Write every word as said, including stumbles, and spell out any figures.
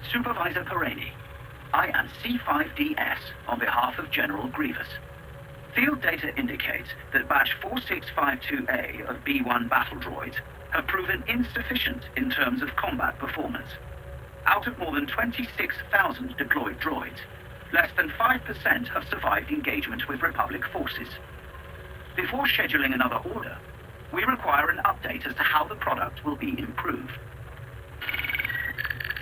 Supervisor Pereni, I am C five D S on behalf of General Grievous. Field data indicates that Batch four six five two A of B one battle droids have proven insufficient in terms of combat performance. Out of more than twenty-six thousand deployed droids, less than five percent have survived engagement with Republic forces. Before scheduling another order, we require an update as to how the product will be improved.